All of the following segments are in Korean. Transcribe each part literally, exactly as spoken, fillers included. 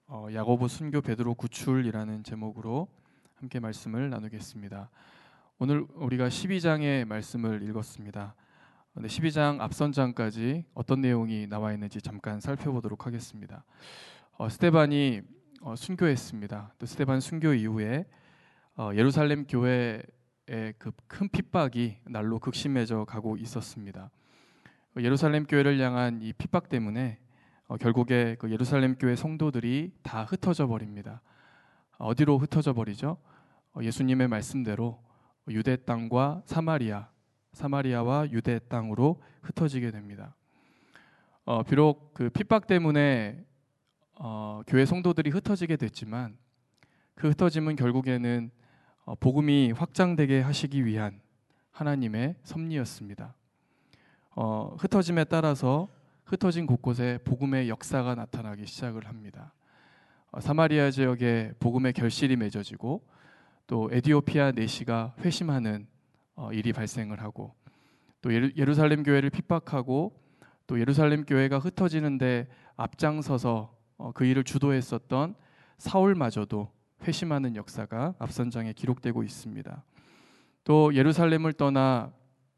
어, 야고보 순교 베드로 구출이라는 제목으로 함께 말씀을 나누겠습니다. 오늘 우리가 십이 장의 말씀을 읽었습니다. 근데 십이 장 앞선 장까지 어떤 내용이 나와 있는지 잠깐 살펴보도록 하겠습니다. 어, 스데반이 어, 순교했습니다. 또 스데반 순교 이후에 어, 예루살렘 교회의 그 큰 핍박이 날로 극심해져 가고 있었습니다. 예루살렘 교회를 향한 이 핍박 때문에 어, 결국에 그 예루살렘 교회 성도들이 다 흩어져 버립니다. 어디로 흩어져 버리죠? 어, 예수님의 말씀대로 유대 땅과 사마리아, 사마리아와 유대 땅으로 흩어지게 됩니다. 어, 비록 그 핍박 때문에 어, 교회 성도들이 흩어지게 됐지만 그 흩어짐은 결국에는 어, 복음이 확장되게 하시기 위한 하나님의 섭리였습니다. 어, 흩어짐에 따라서 흩어진 곳곳에 복음의 역사가 나타나기 시작을 합니다. 어, 사마리아 지역에 복음의 결실이 맺어지고 또 에디오피아 내시가 회심하는 어, 일이 발생을 하고 또 예루, 예루살렘 교회를 핍박하고 또 예루살렘 교회가 흩어지는데 앞장서서 어, 그 일을 주도했었던 사울마저도 회심하는 역사가 앞선 장에 기록되고 있습니다. 또 예루살렘을 떠나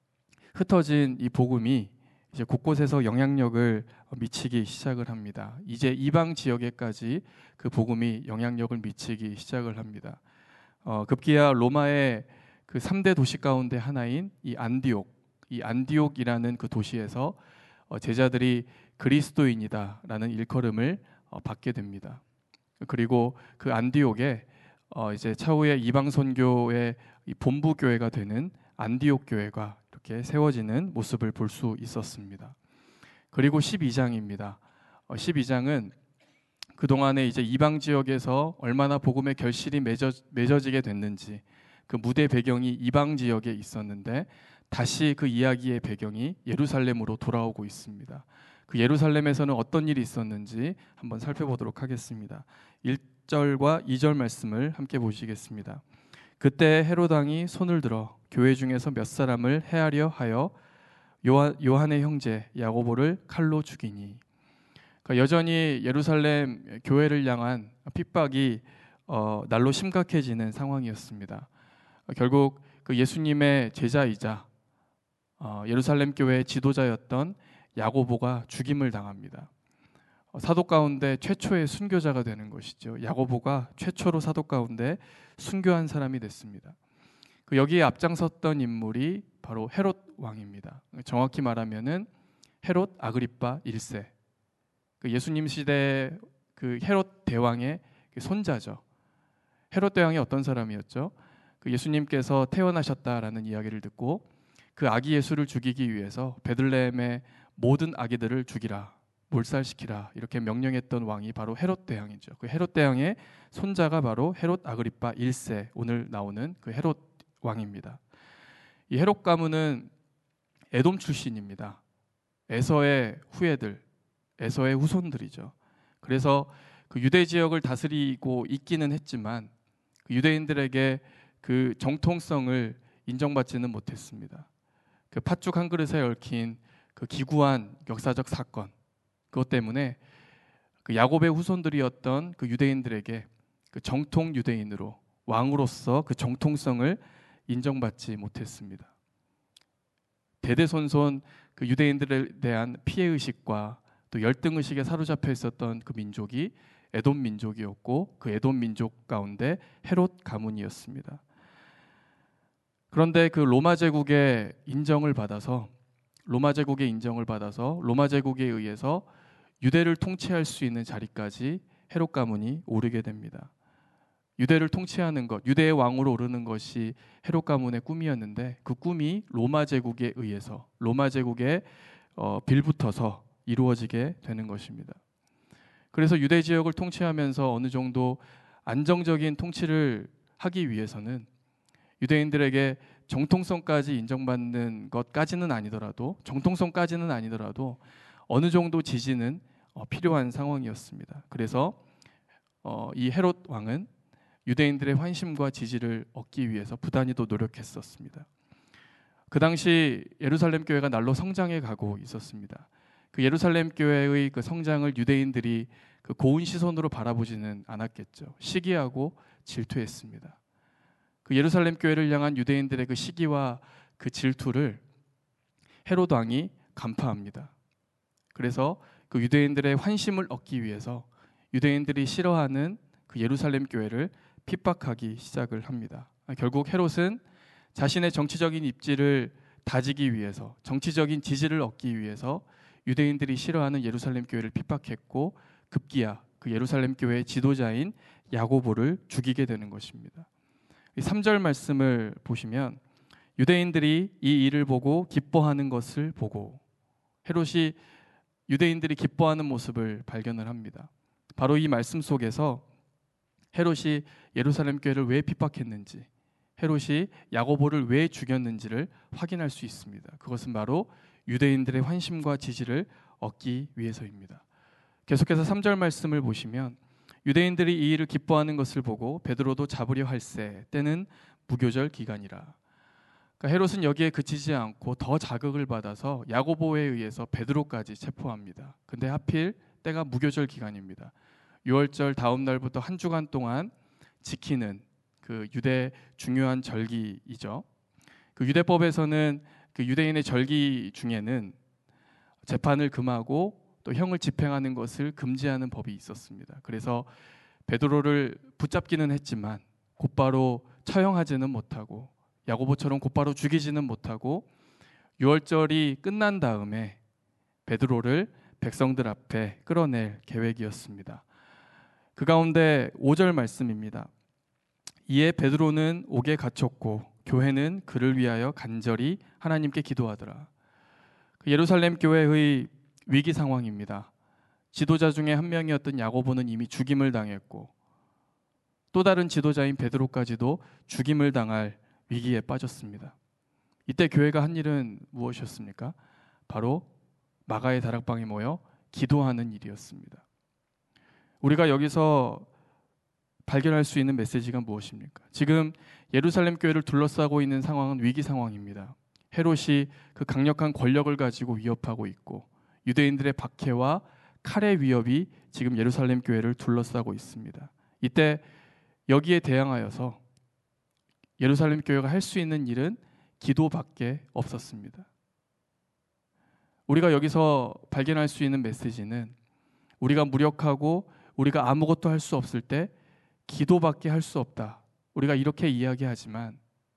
흩어진 이 복음이 이제 곳곳에서 영향력을 미치기 시작을 합니다. 이제 이방 지역에까지 그 복음이 영향력을 미치기 시작을 합니다. 어, 급기야 로마의 그 삼 대 도시 가운데 하나인 이 안디옥, 이 안디옥이라는 그 도시에서 어, 제자들이 그리스도인이다라는 일컬음을 어, 받게 됩니다. 그리고 그 안디옥에 어, 이제 차후에 이방 선교의 이 본부 교회가 되는 안디옥 교회가 이렇게 세워지는 모습을 볼 수 있었습니다. 그리고 십이 장입니다. 어, 십이 장은 그동안에 이제 이방 지역에서 얼마나 복음의 결실이 맺어, 맺어지게 됐는지 그 무대 배경이 이방 지역에 있었는데 다시 그 이야기의 배경이 예루살렘으로 돌아오고 있습니다. 그 예루살렘에서는 어떤 일이 있었는지 한번 살펴보도록 하겠습니다. 일 절과 이 절 말씀을 함께 보시겠습니다. 그때 헤롯 왕이 손을 들어 교회 중에서 몇 사람을 해하려 하여 요한, 요한의 형제 야고보를 칼로 죽이니. 그러니까 여전히 예루살렘 교회를 향한 핍박이 어, 날로 심각해지는 상황이었습니다. 결국 그 예수님의 제자이자 어, 예루살렘 교회의 지도자였던 야고보가 죽임을 당합니다. 어, 사도 가운데 최초의 순교자가 되는 것이죠. 야고보가 최초로 사도 가운데 순교한 사람이 됐습니다. 그 여기에 앞장섰던 인물이 바로 헤롯 왕입니다. 정확히 말하면은 헤롯 아그리파 일 세. 그 예수님 시대 그 헤롯 대왕의 손자죠. 헤롯 대왕이 어떤 사람이었죠? 그 예수님께서 태어나셨다라는 이야기를 듣고 그 아기 예수를 죽이기 위해서 베들레헴의 모든 아기들을 죽이라, 몰살시키라 이렇게 명령했던 왕이 바로 헤롯 대왕이죠. 그 헤롯 대왕의 손자가 바로 헤롯 아그리파 일 세, 오늘 나오는 그 헤롯 왕입니다. 이 헤롯 가문은 에돔 출신입니다. 에서의 후예들, 에서의 후손들이죠. 그래서 그 유대 지역을 다스리고 있기는 했지만 그 유대인들에게 그 정통성을 인정받지는 못했습니다. 그 팥죽 한 그릇에 얽힌 그 기구한 역사적 사건, 그것 때문에 그 야곱의 후손들이었던 그 유대인들에게 그 정통 유대인으로 왕으로서 그 정통성을 인정받지 못했습니다. 대대손손 그 유대인들에 대한 피해 의식과 또 열등 의식에 사로잡혀 있었던 그 민족이 에돔 민족이었고 그 에돔 민족 가운데 헤롯 가문이었습니다. 그런데 그 로마 제국의 인정을 받아서 로마 제국의 인정을 받아서 로마 제국에 의해서 유대를 통치할 수 있는 자리까지 헤롯 가문이 오르게 됩니다. 유대를 통치하는 것, 유대의 왕으로 오르는 것이 헤롯 가문의 꿈이었는데 그 꿈이 로마 제국에 의해서 로마 제국에 어, 빌붙어서 이루어지게 되는 것입니다. 그래서 유대 지역을 통치하면서 어느 정도 안정적인 통치를 하기 위해서는 유대인들에게 정통성까지 인정받는 것까지는 아니더라도 정통성까지는 아니더라도 어느 정도 지지는 어, 필요한 상황이었습니다. 그래서 어, 이 헤롯 왕은 유대인들의 환심과 지지를 얻기 위해서 부단히도 노력했었습니다. 그 당시 예루살렘 교회가 날로 성장해 가고 있었습니다. 그 예루살렘 교회의 그 성장을 유대인들이 그 고운 시선으로 바라보지는 않았겠죠. 시기하고 질투했습니다. 그 예루살렘 교회를 향한 유대인들의 그 시기와 그 질투를 헤롯 왕이 간파합니다. 그래서 그 유대인들의 환심을 얻기 위해서 유대인들이 싫어하는 그 예루살렘 교회를 핍박하기 시작을 합니다. 결국 헤롯은 자신의 정치적인 입지를 다지기 위해서, 정치적인 지지를 얻기 위해서 유대인들이 싫어하는 예루살렘 교회를 핍박했고 급기야 그 예루살렘 교회의 지도자인 야고보를 죽이게 되는 것입니다. 이 삼 절 말씀을 보시면 유대인들이 이 일을 보고 기뻐하는 것을 보고, 헤롯이 유대인들이 기뻐하는 모습을 발견을 합니다. 바로 이 말씀 속에서 헤롯이 예루살렘 교회를 왜 핍박했는지, 헤롯이 야고보를 왜 죽였는지를 확인할 수 있습니다. 그것은 바로 유대인들의 환심과 지지를 얻기 위해서입니다. 계속해서 삼 절 말씀을 보시면 유대인들이 이 일을 기뻐하는 것을 보고 베드로도 잡으려 할세, 때는 무교절 기간이라. 그러니까 헤롯은 여기에 그치지 않고 더 자극을 받아서 야고보에 의해서 베드로까지 체포합니다. 근데 하필 때가 무교절 기간입니다. 유월절 다음 날부터 한 주간 동안 지키는 그 유대 중요한 절기이죠. 그 유대법에서는 그 유대인의 절기 중에는 재판을 금하고 또 형을 집행하는 것을 금지하는 법이 있었습니다. 그래서 베드로를 붙잡기는 했지만 곧바로 처형하지는 못하고 야고보처럼 곧바로 죽이지는 못하고 유월절이 끝난 다음에 베드로를 백성들 앞에 끌어낼 계획이었습니다. 그 가운데 오 절 말씀입니다. 이에 베드로는 옥에 갇혔고 교회는 그를 위하여 간절히 하나님께 기도하더라. 예루살렘 교회의 위기 상황입니다. 지도자 중에 한 명이었던 야고보는 이미 죽임을 당했고 또 다른 지도자인 베드로까지도 죽임을 당할 위기에 빠졌습니다. 이때 교회가 한 일은 무엇이었습니까? 바로 마가의 다락방에 모여 기도하는 일이었습니다. 우리가 여기서 발견할 수 있는 메시지가 무엇입니까? 지금 예루살렘 교회를 둘러싸고 있는 상황은 위기 상황입니다. 헤롯이 그 강력한 권력을 가지고 위협하고 있고 유대인들의 박해와 칼의 위협이 지금 예루살렘 교회를 둘러싸고 있습니다. 이때 여기에 대항하여서 예루살렘 교회가 할 수 있는 일은 기도밖에 없었습니다. 우리가 여기서 발견할 수 있는 메시지는 우리가 무력하고 우리가 아무것도 할 수 없을 때 기도밖에 할 수 없다. 우리가 이렇게 이야기하지만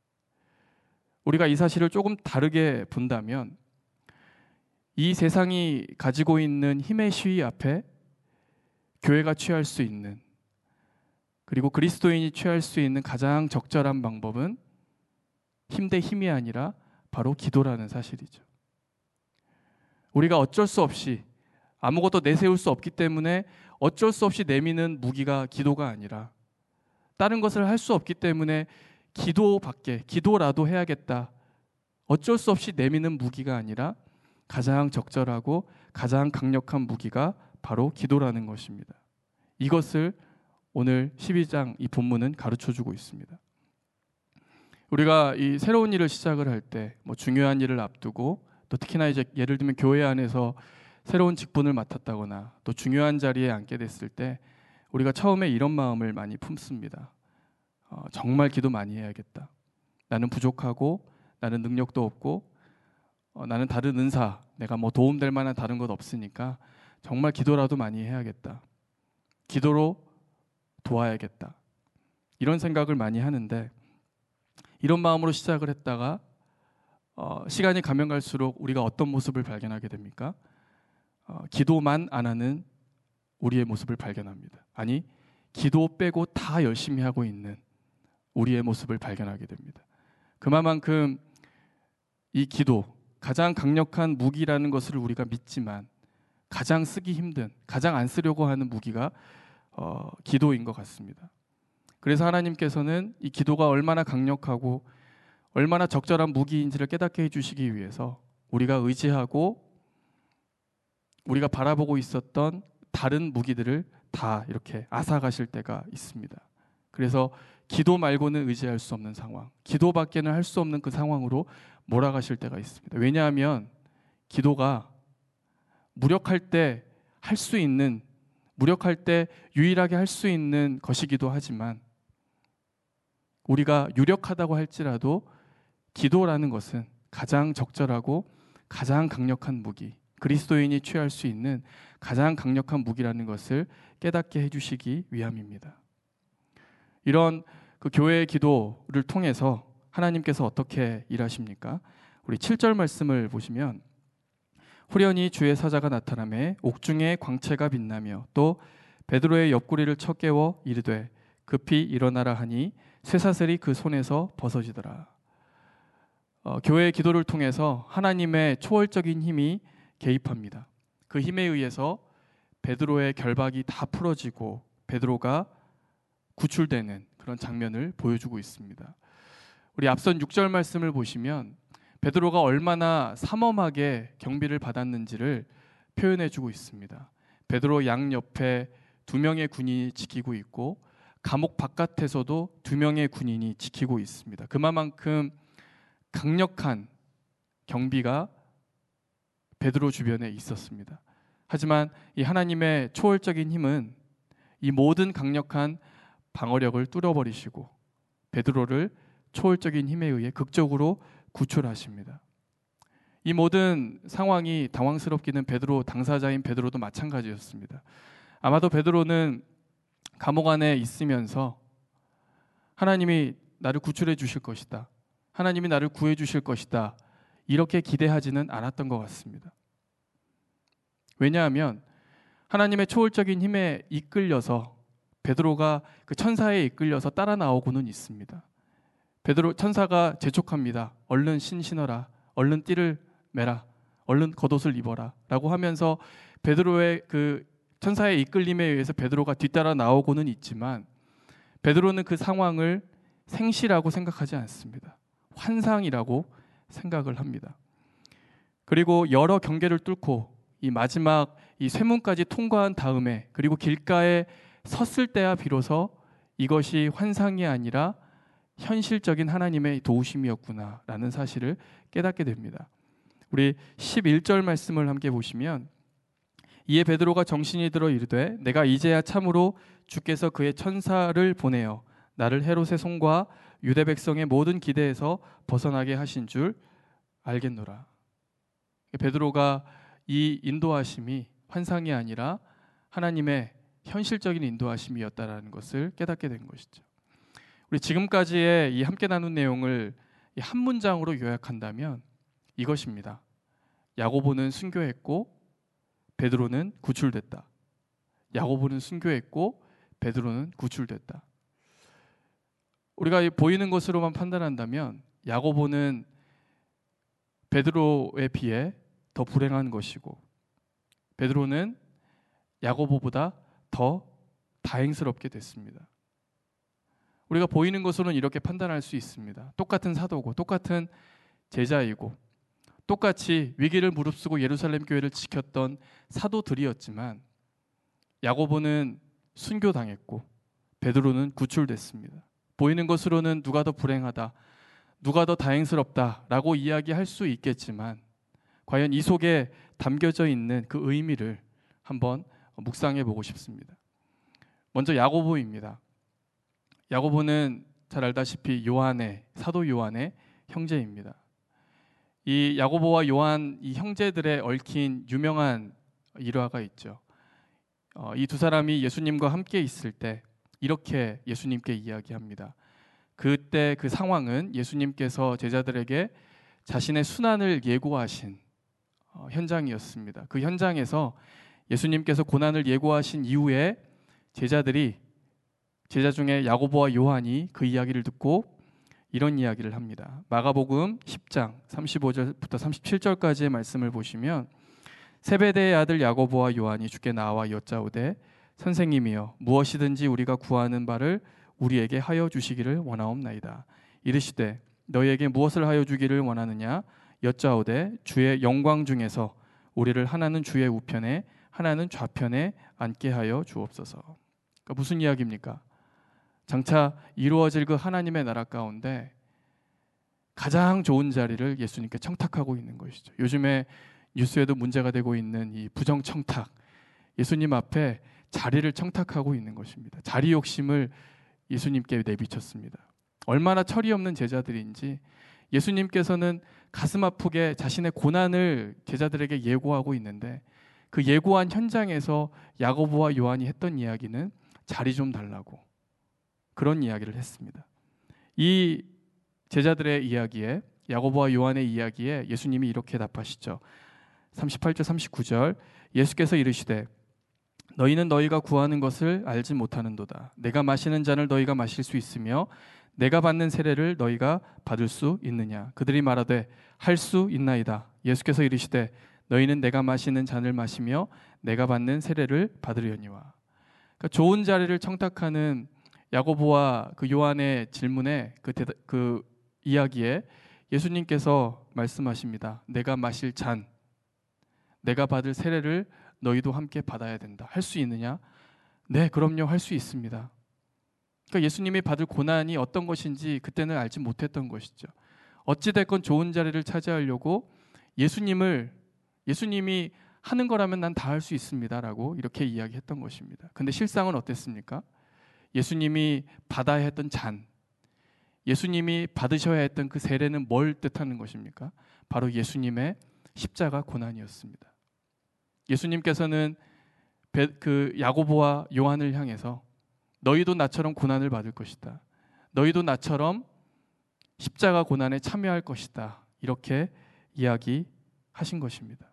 우리가 이 사실을 조금 다르게 본다면 이 세상이 가지고 있는 힘의 시위 앞에 교회가 취할 수 있는, 그리고 그리스도인이 취할 수 있는 가장 적절한 방법은 힘 대 힘이 아니라 바로 기도라는 사실이죠. 우리가 어쩔 수 없이 아무것도 내세울 수 없기 때문에 어쩔 수 없이 내미는 무기가 기도가 아니라, 다른 것을 할 수 없기 때문에 기도밖에, 기도라도 해야겠다, 어쩔 수 없이 내미는 무기가 아니라 가장 적절하고 가장 강력한 무기가 바로 기도라는 것입니다. 이것을 오늘 십이 장 이 본문은 가르쳐주고 있습니다. 우리가 이 새로운 일을 시작을 할 때 뭐 중요한 일을 앞두고, 또 특히나 이제 예를 들면 교회 안에서 새로운 직분을 맡았다거나 또 중요한 자리에 앉게 됐을 때 우리가 처음에 이런 마음을 많이 품습니다. 어, 정말 기도 많이 해야겠다. 나는 부족하고 나는 능력도 없고 어, 나는 다른 은사, 내가 뭐 도움될 만한 다른 것 없으니까 정말 기도라도 많이 해야겠다. 기도로 도와야겠다. 이런 생각을 많이 하는데, 이런 마음으로 시작을 했다가 어, 시간이 가면 갈수록 우리가 어떤 모습을 발견하게 됩니까? 어, 기도만 안 하는 우리의 모습을 발견합니다. 아니, 기도 빼고 다 열심히 하고 있는 우리의 모습을 발견하게 됩니다. 그만큼 이 기도, 가장 강력한 무기라는 것을 우리가 믿지만 가장 쓰기 힘든, 가장 안 쓰려고 하는 무기가 어, 기도인 것 같습니다. 그래서 하나님께서는 이 기도가 얼마나 강력하고 얼마나 적절한 무기인지를 깨닫게 해주시기 위해서 우리가 의지하고 우리가 바라보고 있었던 다른 무기들을 다 이렇게 앗아가실 때가 있습니다. 그래서 기도 말고는 의지할 수 없는 상황, 기도밖에는 할 수 없는 그 상황으로 몰아가실 때가 있습니다. 왜냐하면 기도가 무력할 때 할 수 있는, 무력할 때 유일하게 할 수 있는 것이기도 하지만 우리가 유력하다고 할지라도 기도라는 것은 가장 적절하고 가장 강력한 무기, 그리스도인이 취할 수 있는 가장 강력한 무기라는 것을 깨닫게 해주시기 위함입니다. 이런 그 교회의 기도를 통해서 하나님께서 어떻게 일하십니까? 우리 칠 절 말씀을 보시면 후련히 주의 사자가 나타나매 옥중에 광채가 빛나며 또 베드로의 옆구리를 쳐 깨워 이르되 급히 일어나라 하니 쇠사슬이 그 손에서 벗어지더라. 어, 교회의 기도를 통해서 하나님의 초월적인 힘이 개입합니다. 그 힘에 의해서 베드로의 결박이 다 풀어지고 베드로가 구출되는 그런 장면을 보여주고 있습니다. 우리 앞선 육 절 말씀을 보시면 베드로가 얼마나 삼엄하게 경비를 받았는지를 표현해주고 있습니다. 베드로 양옆에 두 명의 군인이 지키고 있고 감옥 바깥에서도 두 명의 군인이 지키고 있습니다. 그만큼 강력한 경비가 베드로 주변에 있었습니다. 하지만 이 하나님의 초월적인 힘은 이 모든 강력한 방어력을 뚫어버리시고 베드로를 초월적인 힘에 의해 극적으로 구출하십니다. 이 모든 상황이 당황스럽기는 베드로 당사자인 베드로도 마찬가지였습니다. 아마도 베드로는 감옥 안에 있으면서 하나님이 나를 구출해 주실 것이다, 하나님이 나를 구해 주실 것이다, 이렇게 기대하지는 않았던 것 같습니다. 왜냐하면 하나님의 초월적인 힘에 이끌려서 베드로가 그 천사에 이끌려서 따라 나오고는 있습니다. 베드로 천사가 재촉합니다. 얼른 신 신어라, 얼른 띠를 매라, 얼른 겉옷을 입어라 라고 하면서 베드로의 그 천사의 이끌림에 의해서 베드로가 뒤따라 나오고는 있지만 베드로는 그 상황을 생시라고 생각하지 않습니다. 환상이라고 생각을 합니다. 그리고 여러 경계를 뚫고 이 마지막 이 쇠문까지 통과한 다음에 그리고 길가에 섰을 때야 비로소 이것이 환상이 아니라 현실적인 하나님의 도우심이었구나라는 사실을 깨닫게 됩니다. 우리 십일 절 말씀을 함께 보시면 이에 베드로가 정신이 들어 이르되 내가 이제야 참으로 주께서 그의 천사를 보내어 나를 헤롯의 손과 유대 백성의 모든 기대에서 벗어나게 하신 줄 알겠노라. 베드로가 이 인도하심이 환상이 아니라 하나님의 현실적인 인도하심이었다라는 것을 깨닫게 된 것이죠. 우리 지금까지의 이 함께 나눈 내용을 한 문장으로 요약한다면 이것입니다. 야고보는 순교했고 베드로는 구출됐다. 야고보는 순교했고 베드로는 구출됐다. 우리가 보이는 것으로만 판단한다면 야고보는 베드로에 비해 더 불행한 것이고 베드로는 야고보보다 더 다행스럽게 됐습니다. 우리가 보이는 것으로는 이렇게 판단할 수 있습니다. 똑같은 사도고 똑같은 제자이고 똑같이 위기를 무릅쓰고 예루살렘 교회를 지켰던 사도들이었지만 야고보는 순교당했고 베드로는 구출됐습니다. 보이는 것으로는 누가 더 불행하다, 누가 더 다행스럽다라고 이야기할 수 있겠지만 과연 이 속에 담겨져 있는 그 의미를 한번 묵상해 보고 싶습니다. 먼저 야고보입니다. 야고보는 잘 알다시피 요한의, 사도 요한의 형제입니다. 이 야고보와 요한 이 형제들의 얽힌 유명한 일화가 있죠. 어, 이 두 사람이 예수님과 함께 있을 때 이렇게 예수님께 이야기합니다. 그때 그 상황은 예수님께서 제자들에게 자신의 순환을 예고하신 어, 현장이었습니다. 그 현장에서 예수님께서 고난을 예고하신 이후에 제자들이 제자 중에 야고보와 요한이 그 이야기를 듣고 이런 이야기를 합니다. 마가복음 십 장 삼십오 절부터 삼십칠 절까지의 말씀을 보시면 세베대의 아들 야고보와 요한이 주께 나와 여짜오되 선생님이여 무엇이든지 우리가 구하는 바를 우리에게 하여 주시기를 원하옵나이다. 이르시되 너희에게 무엇을 하여 주기를 원하느냐 여짜오되 주의 영광 중에서 우리를 하나는 주의 우편에 하나는 좌편에 앉게 하여 주옵소서. 그러니까 무슨 이야기입니까? 장차 이루어질 그 하나님의 나라 가운데 가장 좋은 자리를 예수님께 청탁하고 있는 것이죠. 요즘에 뉴스에도 문제가 되고 있는 이 부정청탁, 예수님 앞에 자리를 청탁하고 있는 것입니다. 자리 욕심을 예수님께 내비쳤습니다. 얼마나 철이 없는 제자들인지 예수님께서는 가슴 아프게 자신의 고난을 제자들에게 예고하고 있는데, 그 예고한 현장에서 야고보와 요한이 했던 이야기는 자리 좀 달라고, 그런 이야기를 했습니다. 이 제자들의 이야기에, 야고보와 요한의 이야기에 예수님이 이렇게 답하시죠. 삼십팔 절 삼십구 절, 예수께서 이르시되 너희는 너희가 구하는 것을 알지 못하는도다. 내가 마시는 잔을 너희가 마실 수 있으며 내가 받는 세례를 너희가 받을 수 있느냐. 그들이 말하되 할 수 있나이다. 예수께서 이르시되 너희는 내가 마시는 잔을 마시며 내가 받는 세례를 받으려니와. 그러니까 좋은 자리를 청탁하는 야고보와 그 요한의 질문에, 그, 대다, 그 이야기에 예수님께서 말씀하십니다. 내가 마실 잔, 내가 받을 세례를 너희도 함께 받아야 된다. 할 수 있느냐? 네, 그럼요, 할 수 있습니다. 그러니까 예수님이 받을 고난이 어떤 것인지 그때는 알지 못했던 것이죠. 어찌됐건 좋은 자리를 차지하려고 예수님을, 예수님이 하는 거라면 난 다 할 수 있습니다 라고 이렇게 이야기했던 것입니다. 근데 실상은 어땠습니까? 예수님이 받아야 했던 잔, 예수님이 받으셔야 했던 그 세례는 뭘 뜻하는 것입니까? 바로 예수님의 십자가 고난이었습니다. 예수님께서는 그 야고보와 요한을 향해서 너희도 나처럼 고난을 받을 것이다. 너희도 나처럼 십자가 고난에 참여할 것이다. 이렇게 이야기하신 것입니다.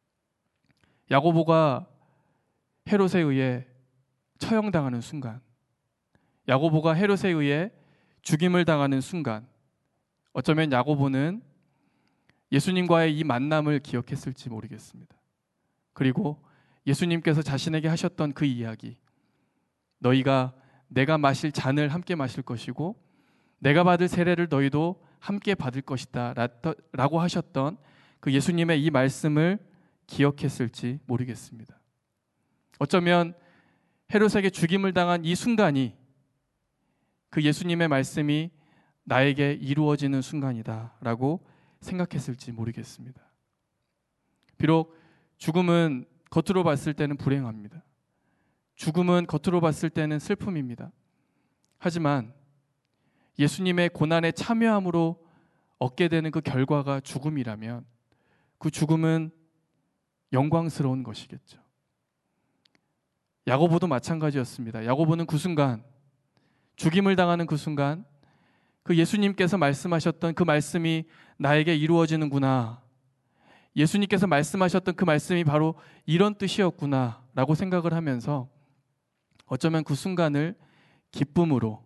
야고보가 헤롯에 의해 처형당하는 순간, 야고보가 헤롯에 의해 죽임을 당하는 순간, 어쩌면 야고보는 예수님과의 이 만남을 기억했을지 모르겠습니다. 그리고 예수님께서 자신에게 하셨던 그 이야기, 너희가 내가 마실 잔을 함께 마실 것이고 내가 받을 세례를 너희도 함께 받을 것이다 라고 하셨던 그 예수님의 이 말씀을 기억했을지 모르겠습니다. 어쩌면 헤롯에게 죽임을 당한 이 순간이 그 예수님의 말씀이 나에게 이루어지는 순간이다 라고 생각했을지 모르겠습니다. 비록 죽음은 겉으로 봤을 때는 불행합니다. 죽음은 겉으로 봤을 때는 슬픔입니다. 하지만 예수님의 고난에 참여함으로 얻게 되는 그 결과가 죽음이라면 그 죽음은 영광스러운 것이겠죠. 야고보도 마찬가지였습니다. 야고보는 그 순간, 죽임을 당하는 그 순간, 그 예수님께서 말씀하셨던 그 말씀이 나에게 이루어지는구나, 예수님께서 말씀하셨던 그 말씀이 바로 이런 뜻이었구나 라고 생각을 하면서 어쩌면 그 순간을 기쁨으로,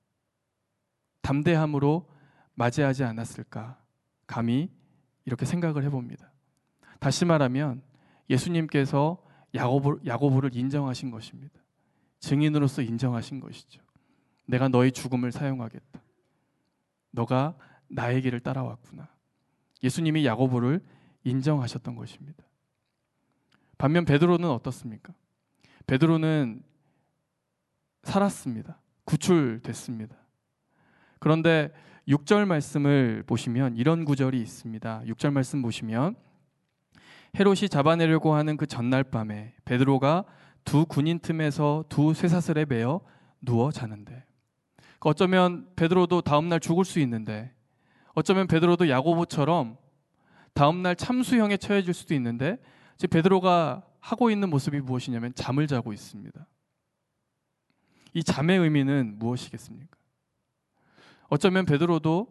담대함으로 맞이하지 않았을까, 감히 이렇게 생각을 해봅니다. 다시 말하면 예수님께서 야고보, 야고보를 인정하신 것입니다. 증인으로서 인정하신 것이죠. 내가 너의 죽음을 사용하겠다. 너가 나의 길을 따라왔구나. 예수님이 야고보를 인정하셨던 것입니다. 반면 베드로는 어떻습니까? 베드로는 살았습니다. 구출됐습니다. 그런데 육 절 말씀을 보시면 이런 구절이 있습니다. 육 절 말씀 보시면 헤롯이 잡아내려고 하는 그 전날 밤에 베드로가 두 군인 틈에서 두 쇠사슬에 매어 누워 자는데, 어쩌면 베드로도 다음날 죽을 수 있는데, 어쩌면 베드로도 야고보처럼 다음날 참수형에 처해질 수도 있는데, 지금 베드로가 하고 있는 모습이 무엇이냐면 잠을 자고 있습니다. 이 잠의 의미는 무엇이겠습니까? 어쩌면 베드로도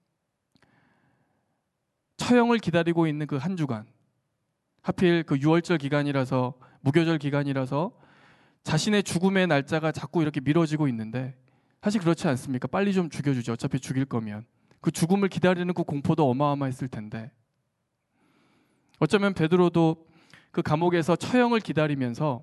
처형을 기다리고 있는 그 한 주간, 하필 그 유월절 기간이라서, 무교절 기간이라서 자신의 죽음의 날짜가 자꾸 이렇게 미뤄지고 있는데, 사실 그렇지 않습니까? 빨리 좀 죽여주죠. 어차피 죽일 거면. 그 죽음을 기다리는 그 공포도 어마어마했을 텐데, 어쩌면 베드로도 그 감옥에서 처형을 기다리면서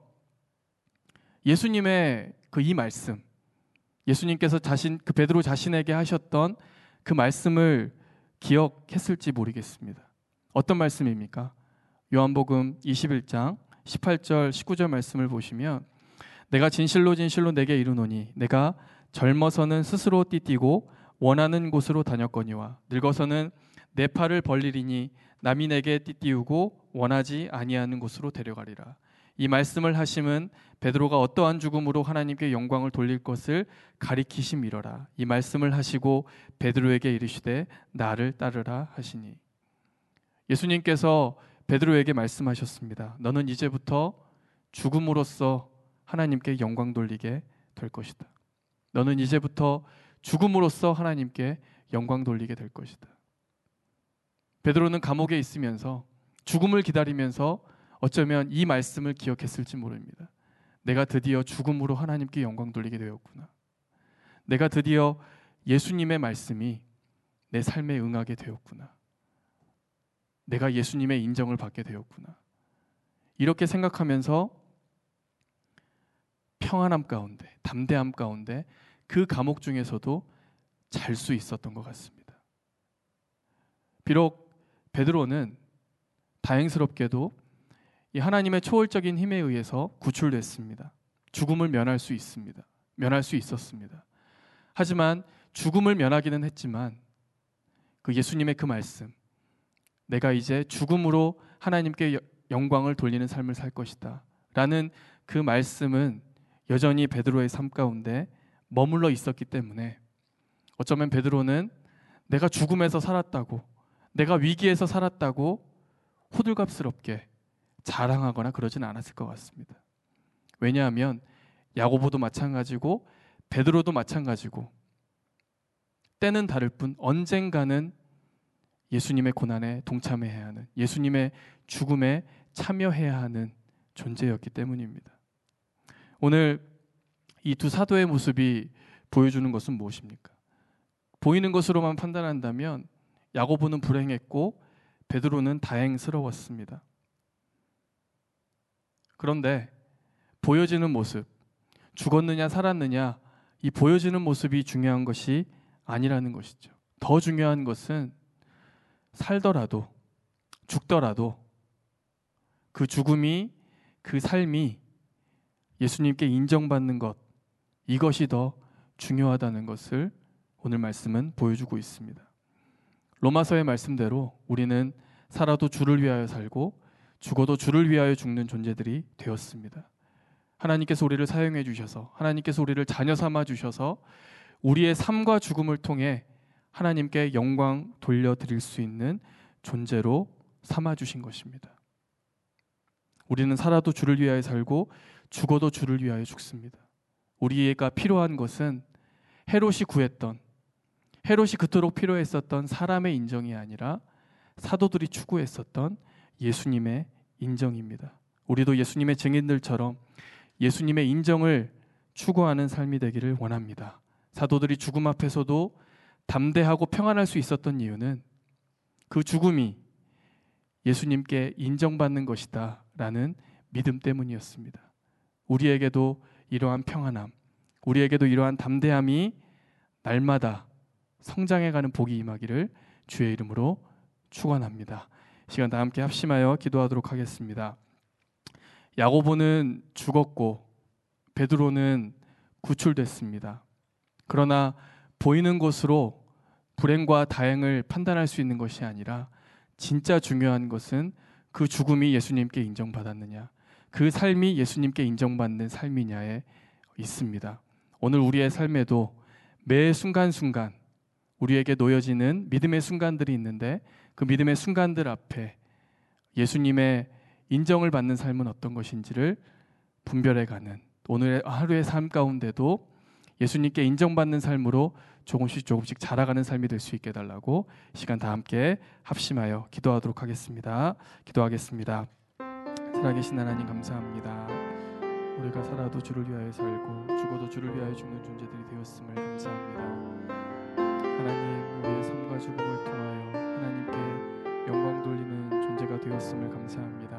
예수님의 그 이 말씀, 예수님께서 자신, 그 베드로 자신에게 하셨던 그 말씀을 기억했을지 모르겠습니다. 어떤 말씀입니까? 요한복음 이십일 장 십팔 절 십구 절 말씀을 보시면, 내가 진실로 진실로 내게 이르노니 내가 젊어서는 스스로 띠띠고 원하는 곳으로 다녔거니와 늙어서는 내 팔을 벌리리니 남이 내게 띠띠우고 원하지 아니하는 곳으로 데려가리라. 이 말씀을 하심은 베드로가 어떠한 죽음으로 하나님께 영광을 돌릴 것을 가리키심이로라. 이 말씀을 하시고 베드로에게 이르시되 나를 따르라 하시니. 예수님께서 베드로에게 말씀하셨습니다. 너는 이제부터 죽음으로써 하나님께 영광 돌리게 될 것이다. 너는 이제부터 죽음으로써 하나님께 영광 돌리게 될 것이다. 베드로는 감옥에 있으면서 죽음을 기다리면서 어쩌면 이 말씀을 기억했을지 모릅니다. 내가 드디어 죽음으로 하나님께 영광 돌리게 되었구나. 내가 드디어 예수님의 말씀이 내 삶에 응하게 되었구나. 내가 예수님의 인정을 받게 되었구나. 이렇게 생각하면서 평안함 가운데, 담대함 가운데 그 감옥 중에서도 잘 수 있었던 것 같습니다. 비록 베드로는 다행스럽게도 이 하나님의 초월적인 힘에 의해서 구출됐습니다. 죽음을 면할 수 있습니다. 면할 수 있었습니다. 하지만 죽음을 면하기는 했지만 그 예수님의 그 말씀, 내가 이제 죽음으로 하나님께 영광을 돌리는 삶을 살 것이다 라는 그 말씀은 여전히 베드로의 삶 가운데 머물러 있었기 때문에 어쩌면 베드로는 내가 죽음에서 살았다고, 내가 위기에서 살았다고 호들갑스럽게 자랑하거나 그러진 않았을 것 같습니다. 왜냐하면 야고보도 마찬가지고 베드로도 마찬가지고 때는 다를 뿐 언젠가는 예수님의 고난에 동참해야 하는, 예수님의 죽음에 참여해야 하는 존재였기 때문입니다. 오늘 이 두 사도의 모습이 보여주는 것은 무엇입니까? 보이는 것으로만 판단한다면 야고보는 불행했고 베드로는 다행스러웠습니다. 그런데 보여지는 모습, 죽었느냐 살았느냐, 이 보여지는 모습이 중요한 것이 아니라는 것이죠. 더 중요한 것은 살더라도 죽더라도 그 죽음이, 그 삶이 예수님께 인정받는 것, 이것이 더 중요하다는 것을 오늘 말씀은 보여주고 있습니다. 로마서의 말씀대로 우리는 살아도 주를 위하여 살고 죽어도 주를 위하여 죽는 존재들이 되었습니다. 하나님께서 우리를 사용해 주셔서, 하나님께서 우리를 자녀 삼아 주셔서 우리의 삶과 죽음을 통해 하나님께 영광 돌려드릴 수 있는 존재로 삼아 주신 것입니다. 우리는 살아도 주를 위하여 살고 죽어도 주를 위하여 죽습니다. 우리가 필요한 것은 헤롯이 구했던, 헤롯이 그토록 필요했었던 사람의 인정이 아니라 사도들이 추구했었던 예수님의 인정입니다. 우리도 예수님의 증인들처럼 예수님의 인정을 추구하는 삶이 되기를 원합니다. 사도들이 죽음 앞에서도 담대하고 평안할 수 있었던 이유는 그 죽음이 예수님께 인정받는 것이다 라는 믿음 때문이었습니다. 우리에게도 이러한 평안함, 우리에게도 이러한 담대함이 날마다 성장해가는 복이 임하기를 주의 이름으로 축원합니다. 시간 다 함께 합심하여 기도하도록 하겠습니다. 야고보는 죽었고 베드로는 구출됐습니다. 그러나 보이는 것으로 불행과 다행을 판단할 수 있는 것이 아니라 진짜 중요한 것은 그 죽음이 예수님께 인정받았느냐, 그 삶이 예수님께 인정받는 삶이냐에 있습니다. 오늘 우리의 삶에도 매 순간순간 우리에게 놓여지는 믿음의 순간들이 있는데 그 믿음의 순간들 앞에 예수님의 인정을 받는 삶은 어떤 것인지를 분별해가는, 오늘의 하루의 삶 가운데도 예수님께 인정받는 삶으로 조금씩 조금씩 자라가는 삶이 될 수 있게 해달라고 시간 다 함께 합심하여 기도하도록 하겠습니다. 기도하겠습니다. 살아계신 하나님 감사합니다. 우리가 살아도 주를 위하여 살고 죽어도 주를 위하여 죽는 존재들이 되었음을 감사합니다. 하나님, 우리의 삶과 죽음을 통하여 하나님께 영광 돌리는 존재가 되었음을 감사합니다.